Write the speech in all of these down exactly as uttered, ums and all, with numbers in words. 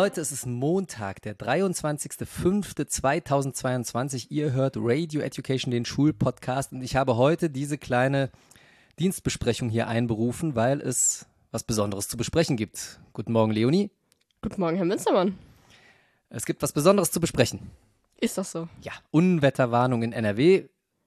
Leute, es ist Montag, der dreiundzwanzigster fünfter zweitausendzweiundzwanzig. Ihr hört Radio Education, den Schulpodcast. Und ich habe heute diese kleine Dienstbesprechung hier einberufen, weil es was Besonderes zu besprechen gibt. Guten Morgen, Leonie. Guten Morgen, Herr Münstermann. Es gibt was Besonderes zu besprechen. Ist das so? Ja, Unwetterwarnung in N R W.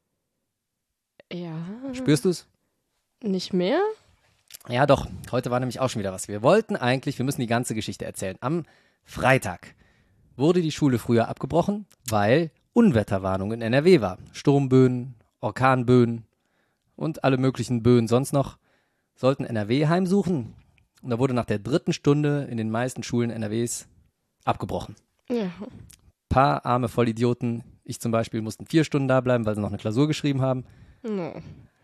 Ja. Spürst du es? Nicht mehr? Ja, doch. Heute war nämlich auch schon wieder was. Wir wollten eigentlich, wir müssen die ganze Geschichte erzählen. Am Freitag wurde die Schule früher abgebrochen, weil Unwetterwarnung in N R W war. Sturmböen, Orkanböen und alle möglichen Böen sonst noch sollten N R W heimsuchen. Und da wurde nach der dritten Stunde in den meisten Schulen N R Ws abgebrochen. Ja. Ein paar arme Vollidioten, ich zum Beispiel, mussten vier Stunden da bleiben, weil sie noch eine Klausur geschrieben haben. No.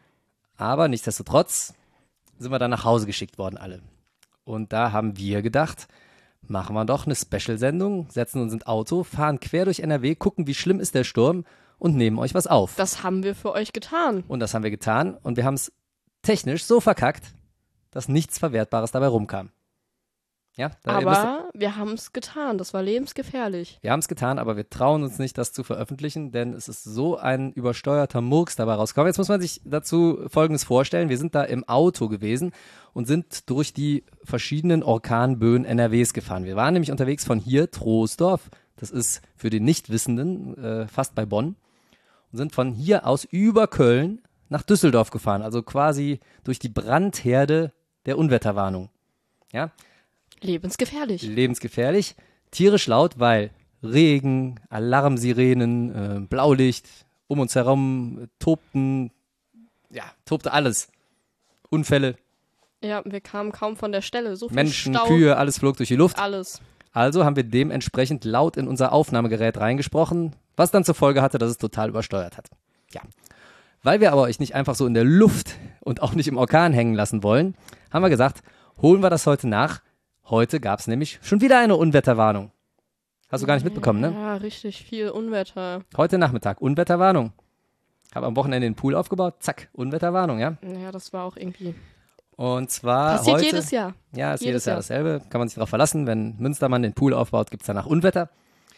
Aber nichtsdestotrotz sind wir dann nach Hause geschickt worden alle. Und da haben wir gedacht, machen wir doch eine Special-Sendung, setzen uns ins Auto, fahren quer durch N R W, gucken, wie schlimm ist der Sturm und nehmen euch was auf. Das haben wir für euch getan. Und das haben wir getan und wir haben es technisch so verkackt, dass nichts Verwertbares dabei rumkam. Ja, da, aber wir haben es getan. Das war lebensgefährlich. Wir haben es getan, aber wir trauen uns nicht, das zu veröffentlichen, denn es ist so ein übersteuerter Murks dabei rausgekommen. Jetzt muss man sich dazu Folgendes vorstellen. Wir sind da im Auto gewesen und sind durch die verschiedenen Orkanböen N R Ws gefahren. Wir waren nämlich unterwegs von hier, Troisdorf, das ist für den Nichtwissenden äh, fast bei Bonn, und sind von hier aus über Köln nach Düsseldorf gefahren, also quasi durch die Brandherde der Unwetterwarnung. Ja, Lebensgefährlich. Lebensgefährlich, tierisch laut, weil Regen, Alarmsirenen, äh, Blaulicht, um uns herum äh, tobten, ja, tobte alles. Unfälle, Ja, wir kamen kaum von der Stelle. So viel Menschen, Stau, Kühe, alles flog durch die Luft. alles. Also haben wir dementsprechend laut in unser Aufnahmegerät reingesprochen, was dann zur Folge hatte, dass es total übersteuert hat. Ja. Weil wir aber euch nicht einfach so in der Luft und auch nicht im Orkan hängen lassen wollen, haben wir gesagt, holen wir das heute nach. Heute gab es nämlich schon wieder eine Unwetterwarnung. Hast du gar nicht mitbekommen, ne? Ja, richtig viel Unwetter. Heute Nachmittag, Unwetterwarnung. Habe am Wochenende den Pool aufgebaut, zack, Unwetterwarnung, ja. Ja, das war auch irgendwie... Und zwar Passiert heute, jedes Jahr. Ja, ist jedes, Jedes Jahr Jahr. dasselbe. Kann man sich darauf verlassen. Wenn Münstermann den Pool aufbaut, gibt es danach Unwetter.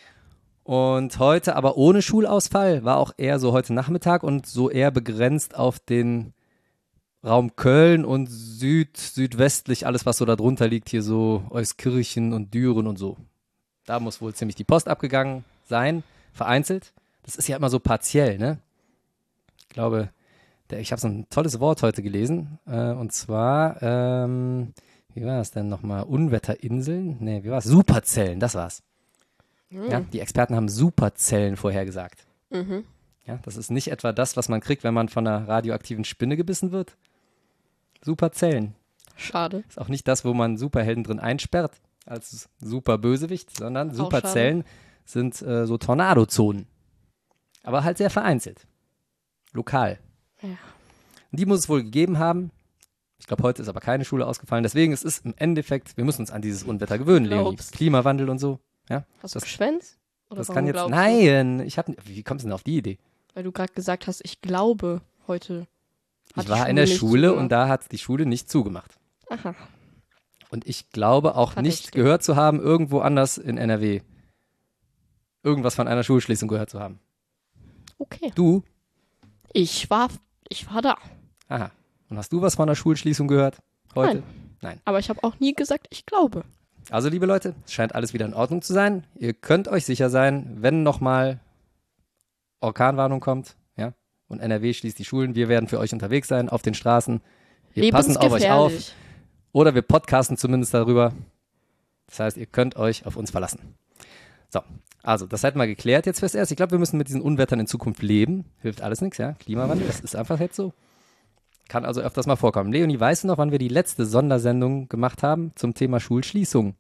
Und heute aber ohne Schulausfall, war auch eher so heute Nachmittag und so eher begrenzt auf den Raum Köln und Süd, südwestlich, alles was so da drunter liegt, hier so Euskirchen und Düren und so. Da muss wohl ziemlich die Post abgegangen sein, vereinzelt. Das ist ja immer so partiell, ne? Ich glaube, der, ich habe so ein tolles Wort heute gelesen, äh, und zwar, ähm, wie war es denn nochmal? Unwetterinseln? Nee, wie war es? Superzellen, das war's. Mhm. Ja, die Experten haben Superzellen vorhergesagt. Mhm. Ja, das ist nicht etwa das, was man kriegt, wenn man von einer radioaktiven Spinne gebissen wird. Superzellen. Schade. Ist auch nicht das, wo man Superhelden drin einsperrt als Superbösewicht, sondern Auch Superzellen sind äh, so Tornadozonen. Aber halt sehr vereinzelt. Lokal. Ja. Und die muss es wohl gegeben haben. Ich glaube, heute ist aber keine Schule ausgefallen. Deswegen es ist im Endeffekt, wir müssen uns an dieses Unwetter gewöhnen, Leonie. Glaubst. Klimawandel und so. Ja, Hast du das, geschwänzt? Oder das warum kann jetzt. glaubst du? Nein, ich hab, wie kommst du denn auf die Idee? Weil du gerade gesagt hast, ich glaube, heute hat Ich die war in Schule der nicht Schule zugemacht. und da hat die Schule nicht zugemacht. Aha. Und ich glaube auch Verdächtig. nicht gehört zu haben, irgendwo anders in N R W irgendwas von einer Schulschließung gehört zu haben. Okay. Du? Ich war, ich war da. Aha. Und hast du was von einer Schulschließung gehört heute? Nein. Aber ich habe auch nie gesagt, ich glaube. Also, liebe Leute, es scheint alles wieder in Ordnung zu sein. Ihr könnt euch sicher sein, wenn nochmal Orkanwarnung kommt, ja, und N R W schließt die Schulen, wir werden für euch unterwegs sein, auf den Straßen. Wir passen auf euch auf. Lebensgefährlich. Oder wir podcasten zumindest darüber. Das heißt, ihr könnt euch auf uns verlassen. So, also, das hätten wir geklärt jetzt fürs Erste. Ich glaube, wir müssen mit diesen Unwettern in Zukunft leben. Hilft alles nichts, ja? Klimawandel, das ist einfach jetzt so. Kann also öfters mal vorkommen. Leonie, weißt du noch, wann wir die letzte Sondersendung gemacht haben zum Thema Schulschließung?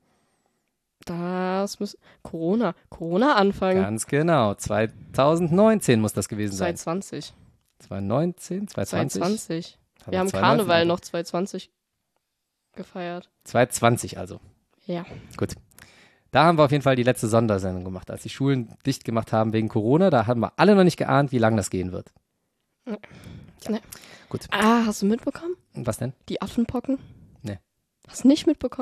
Das muss Corona. Corona anfangen. Ganz genau. zweitausendneunzehn muss das gewesen sein. zweitausendzwanzig. zweitausendneunzehn, zweitausendzwanzig? zweitausendzwanzig. Haben Wir haben zweitausendneunzehn Karneval also. noch zweitausendzwanzig gefeiert. zweitausendzwanzig also. Ja. Gut. Da haben wir auf jeden Fall die letzte Sondersendung gemacht, als die Schulen dicht gemacht haben wegen Corona. Da haben wir alle noch nicht geahnt, wie lange das gehen wird. Nee. Ja. Nee. Gut. Ah, hast du mitbekommen? Und was denn? Die Affenpocken? Nee. Hast du nicht mitbekommen?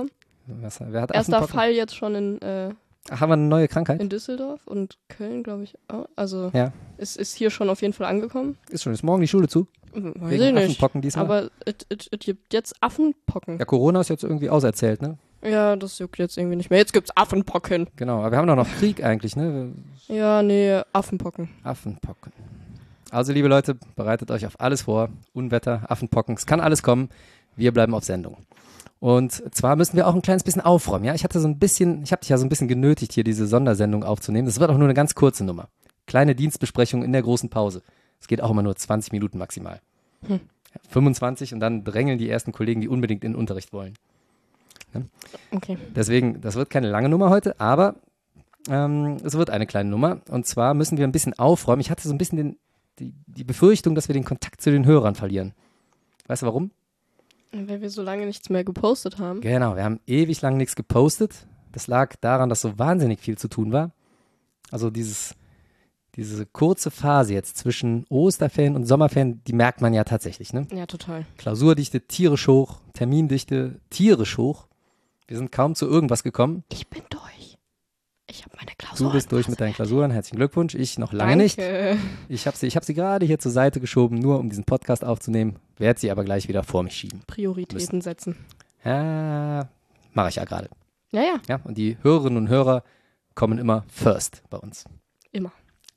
Was, wer hat Erster Affenpocken? Fall jetzt schon in, äh, Ach, haben wir eine neue Krankheit? in Düsseldorf und Köln, glaube ich. auch. Also Ja, es ist hier schon auf jeden Fall angekommen. ist schon. Ist morgen die Schule zu? Weiß Wegen ich nicht. Affenpocken diesmal? Aber es gibt jetzt Affenpocken. Ja, Corona ist jetzt irgendwie auserzählt, ne? Ja, das juckt jetzt irgendwie nicht mehr. Jetzt gibt's Affenpocken. Genau, aber wir haben doch noch Krieg eigentlich, ne? Ja, nee, Affenpocken. Affenpocken. Also, liebe Leute, bereitet euch auf alles vor. Unwetter, Affenpocken, es kann alles kommen. Wir bleiben auf Sendung. Und zwar müssen wir auch ein kleines bisschen aufräumen. Ja, ich hatte so ein bisschen, ich habe dich ja so ein bisschen genötigt, hier diese Sondersendung aufzunehmen. Das wird auch nur eine ganz kurze Nummer. Kleine Dienstbesprechung in der großen Pause. Es geht auch immer nur zwanzig Minuten maximal. Hm. fünfundzwanzig und dann drängeln die ersten Kollegen, die unbedingt in den Unterricht wollen. Ne? Okay. Deswegen, das wird keine lange Nummer heute, aber ähm, es wird eine kleine Nummer. Und zwar müssen wir ein bisschen aufräumen. Ich hatte so ein bisschen den, die, die Befürchtung, dass wir den Kontakt zu den Hörern verlieren. Weißt du warum? Weil wir so lange nichts mehr gepostet haben. Genau, wir haben ewig lang nichts gepostet. Das lag daran, dass so wahnsinnig viel zu tun war. Also dieses, diese kurze Phase jetzt zwischen Osterferien und Sommerferien, die merkt man ja tatsächlich, ne? Ja, total. Klausurdichte tierisch hoch, Termindichte tierisch hoch. Wir sind kaum zu irgendwas gekommen. Ich bin durch. Ich habe meine Klausur. Du bist durch mit deinen Klausuren, herzlichen Glückwunsch. Ich noch lange nicht. Danke. Ich habe sie, ich hab sie gerade hier zur Seite geschoben, nur um diesen Podcast aufzunehmen. Werde sie aber gleich wieder vor mich schieben. Prioritäten setzen. Ja, mache ich ja gerade. Ja, ja, Ja, und die Hörerinnen und Hörer kommen immer first bei uns. immer.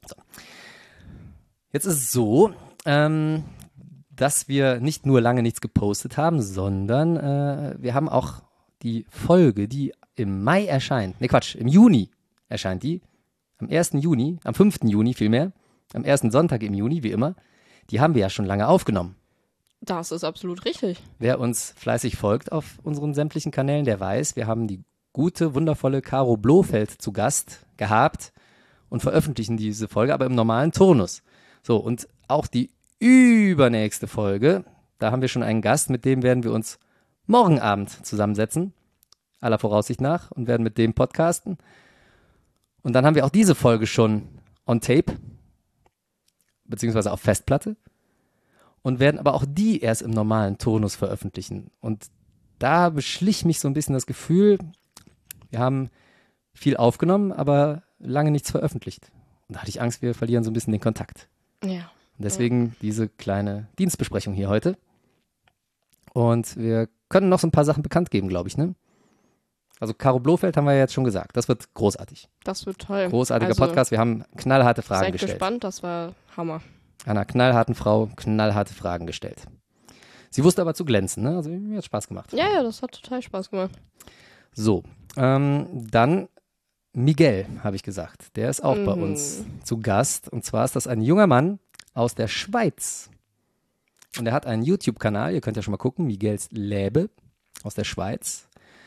Jetzt ist es so, ähm, dass wir nicht nur lange nichts gepostet haben, sondern äh, wir haben auch die Folge, die im Mai erscheint, ne Quatsch, im Juni erscheint die, am ersten Juni, am fünften Juni vielmehr, am ersten Sonntag im Juni, wie immer, die haben wir ja schon lange aufgenommen. Das ist absolut richtig. Wer uns fleißig folgt auf unseren sämtlichen Kanälen, der weiß, wir haben die gute, wundervolle Caro Blofeld zu Gast gehabt und veröffentlichen diese Folge, aber im normalen Turnus. So, und auch die übernächste Folge, da haben wir schon einen Gast, mit dem werden wir uns morgen Abend zusammensetzen, aller Voraussicht nach, und werden mit dem podcasten. Und dann haben wir auch diese Folge schon on tape, beziehungsweise auf Festplatte, und werden aber auch die erst im normalen Turnus veröffentlichen. Und da beschlich mich so ein bisschen das Gefühl, wir haben viel aufgenommen, aber lange nichts veröffentlicht. Und da hatte ich Angst, wir verlieren so ein bisschen den Kontakt. Ja. Und deswegen diese kleine Dienstbesprechung hier heute. Und wir können noch so ein paar Sachen bekannt geben, glaube ich, ne? Also Caro Blofeld haben wir ja jetzt schon gesagt. Das wird großartig. Das wird toll. Großartiger also, Podcast. Wir haben knallharte Fragen seid gestellt. gespannt, das war Hammer. Einer knallharten Frau knallharte Fragen gestellt. Sie wusste aber zu glänzen, ne? Also mir hat Spaß gemacht. Ja, ja, das hat total Spaß gemacht. So, ähm, dann Miguel, habe ich gesagt. Der ist auch bei Mhm. uns zu Gast. Und zwar ist das ein junger Mann aus der Schweiz. Und er hat einen YouTube-Kanal, ihr könnt ja schon mal gucken, Miguels Läbe aus der Schweiz.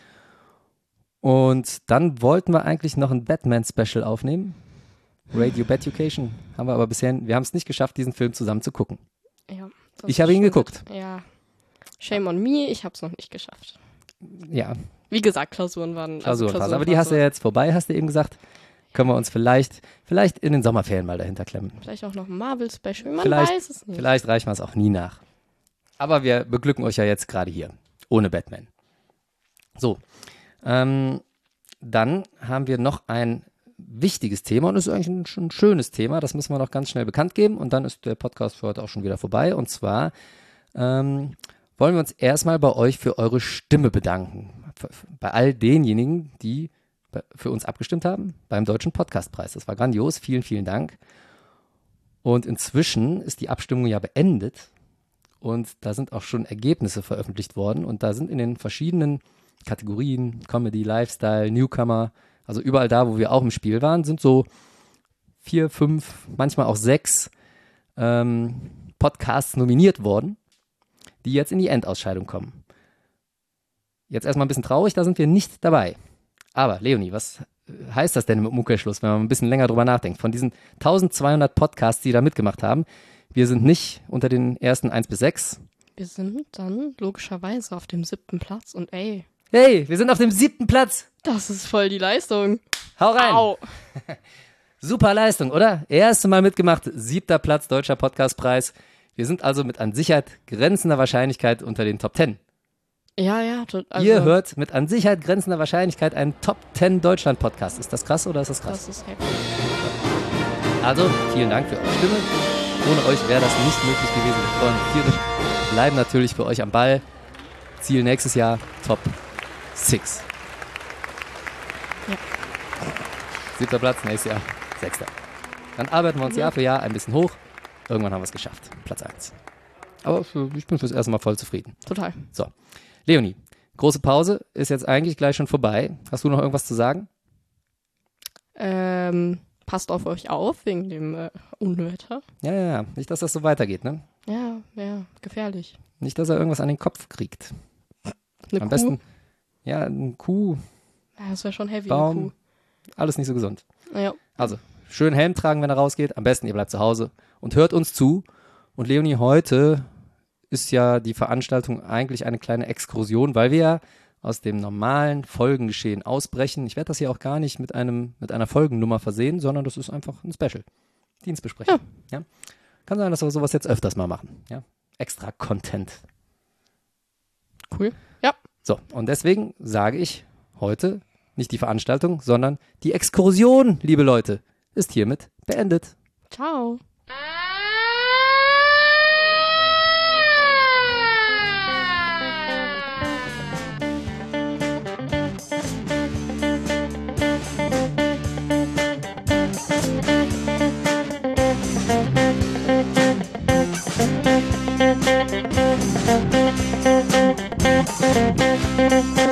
Und dann wollten wir eigentlich noch ein Batman-Special aufnehmen. Radio Batucation. Haben wir aber bisher, wir haben es nicht geschafft, diesen Film zusammen zu gucken. Ja, das Ich habe ihn ist schon geguckt. gut. Ja. Shame on me, ich habe es noch nicht geschafft. Ja, Wie gesagt, Klausuren waren. also Klausurenphase. Aber die hast du ja jetzt vorbei, hast du eben gesagt. Können wir uns vielleicht, vielleicht in den Sommerferien mal dahinter klemmen. Vielleicht auch noch ein Marvel-Special, man Vielleicht- weiß es nicht. Vielleicht reichen wir es auch nie nach. Aber wir beglücken euch ja jetzt gerade hier, ohne Batman. So, ähm, dann haben wir noch ein wichtiges Thema und das ist eigentlich ein, schon ein schönes Thema. Das müssen wir noch ganz schnell bekannt geben und dann ist der Podcast für heute auch schon wieder vorbei. Und zwar ähm, wollen wir uns erstmal bei euch für eure Stimme bedanken. Bei all denjenigen, die bei- für uns abgestimmt haben beim Deutschen Podcastpreis. Das war grandios. Vielen, vielen Dank. Und inzwischen ist die Abstimmung ja beendet und da sind auch schon Ergebnisse veröffentlicht worden und da sind in den verschiedenen Kategorien, Comedy, Lifestyle, Newcomer, also überall da, wo wir auch im Spiel waren, sind so vier, fünf, manchmal auch sechs ähm, Podcasts nominiert worden, die jetzt in die Endausscheidung kommen. Jetzt erstmal ein bisschen traurig, da sind wir nicht dabei. Aber Leonie, was heißt das denn im Umkehrschluss, wenn man ein bisschen länger drüber nachdenkt? Von diesen eintausendzweihundert Podcasts, die da mitgemacht haben, wir sind nicht unter den ersten eins bis sechs. Wir sind dann logischerweise auf dem siebten Platz und ey, Hey, wir sind auf dem siebten Platz. das ist voll die Leistung. Hau rein. Au. Super Leistung, oder? Erste Mal mitgemacht, siebter Platz, Deutscher Podcastpreis. Wir sind also mit an Sicherheit grenzender Wahrscheinlichkeit unter den Top Ten. Ja, ja. to- Also, Ihr hört mit an Sicherheit grenzender Wahrscheinlichkeit einen Top zehn Deutschland-Podcast. Ist das krass oder ist das krass? Das ist happy. Also, vielen Dank für eure Stimme. Ohne euch wäre das nicht möglich gewesen. Wir freuen uns tierisch. Bleiben natürlich für euch am Ball. Ziel nächstes Jahr Top sechs. Ja. Siebter Platz, nächstes Jahr Sechster. Dann arbeiten wir uns Ja. Jahr für Jahr ein bisschen hoch. Irgendwann haben wir es geschafft. Platz eins. Aber für, ich bin fürs erste Mal voll zufrieden. Total. Leonie, große Pause ist jetzt eigentlich gleich schon vorbei. Hast du noch irgendwas zu sagen? Ähm, passt auf euch auf wegen dem äh, Unwetter. Ja, ja, ja. Nicht, dass das so weitergeht, ne? Ja, ja, gefährlich. Nicht, dass er irgendwas an den Kopf kriegt. Eine Am Kuh. besten, ja, ein Kuh, Ja, das wäre schon heavy, Baum. eine alles nicht so gesund. Kuh. Ja. Also, schön Helm tragen, wenn er rausgeht. Am besten, ihr bleibt zu Hause und hört uns zu. Und Leonie, heute ist ja die Veranstaltung eigentlich eine kleine Exkursion, weil wir ja aus dem normalen Folgengeschehen ausbrechen. Ich werde das hier auch gar nicht mit einem mit einer Folgennummer versehen, sondern das ist einfach ein Special. Dienstbesprechung. Ja. Kann sein, dass wir sowas jetzt öfters mal machen. Ja. Extra Content. Cool. Ja. So, und deswegen sage ich heute nicht die Veranstaltung, sondern die Exkursion, liebe Leute, ist hiermit beendet. Ciao. Thank you.